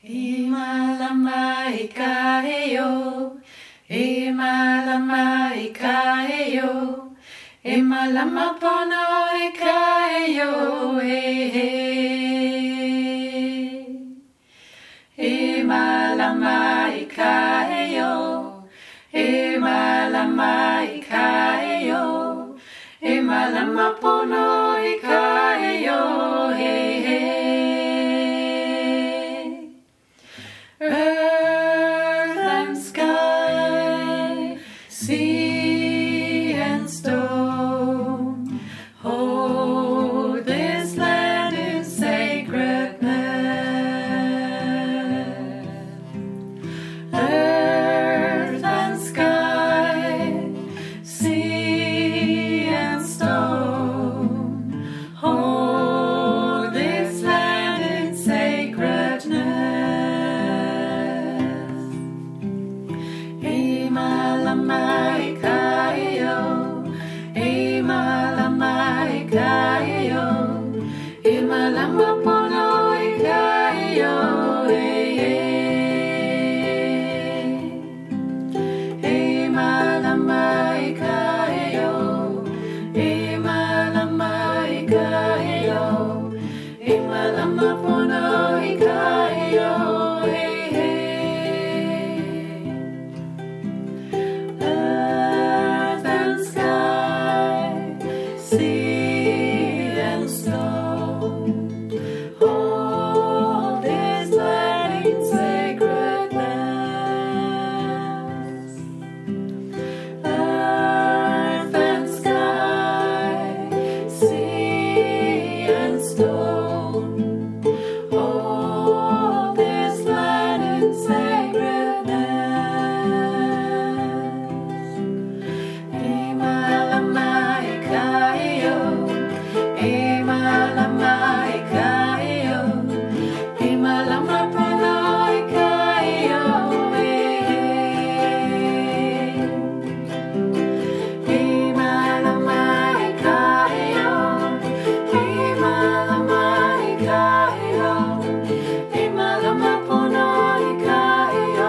Imalama ikayo, imalama ikayo, imalama pono ikayo, imalama ikayo, imalama ikayo, imalama pono ikayo, Earth and sky, sea and stone, hold this land in sacredness. Earth and sky, sea and stone, hold this land in sacredness. Imalama ikayo, imalama ikayo, imalama pono ikayo, imalama ikayo, imalama ikayo, imalama pono ikayo. Sea and stone, hold this land in sacredness. Earth and sky, sea and stone, hold this land in sacredness. Imalama ikayo, imalama ikayo, imalama pono ikayo, imalama ikayo, imalama ikayo, imalama pono ikayo,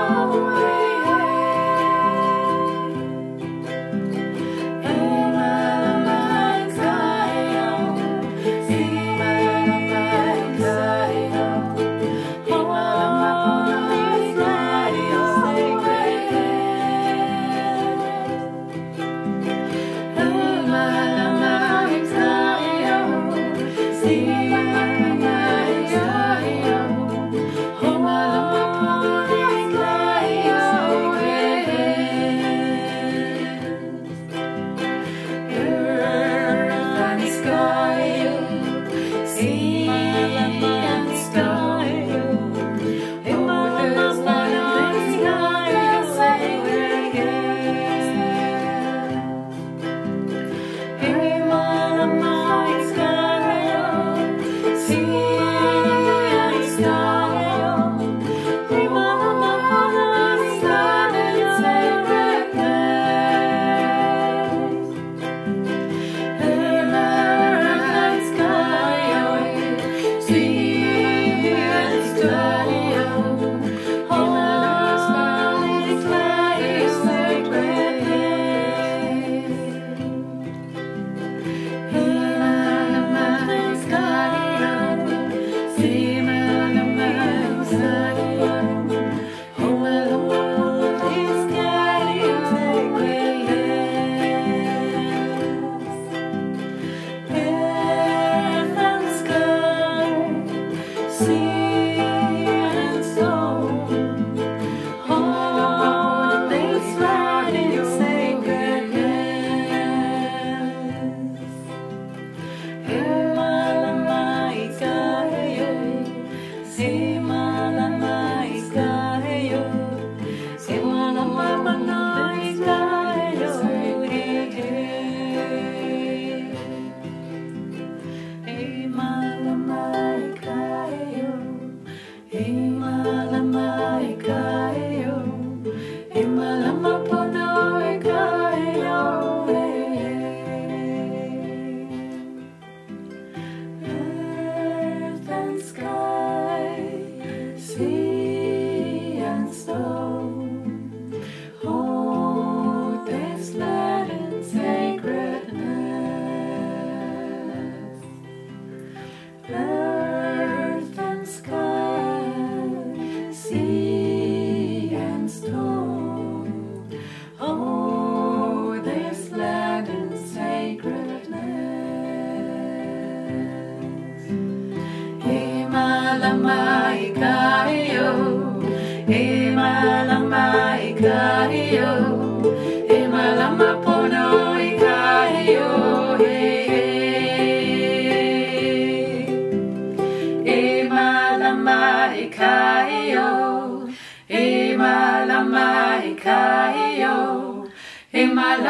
Earth and sky, sea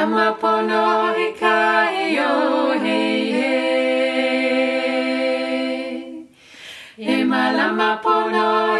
lama pono i kai o hey hey. E malama pono